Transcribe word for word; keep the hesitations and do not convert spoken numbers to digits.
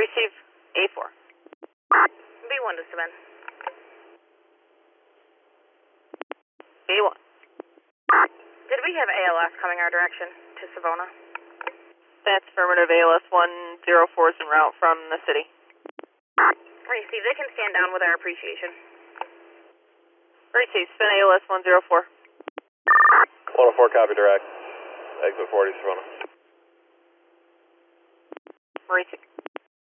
Receive A four. B one to Savannah. B one. Did we have A L S coming our direction to Savona? That's affirmative. A L S one zero four is en route from the city. Receive. They can stand down with our appreciation. Receive. Spin A L S one zero four. one oh four, copy direct. Exit forty, Savona. Receive.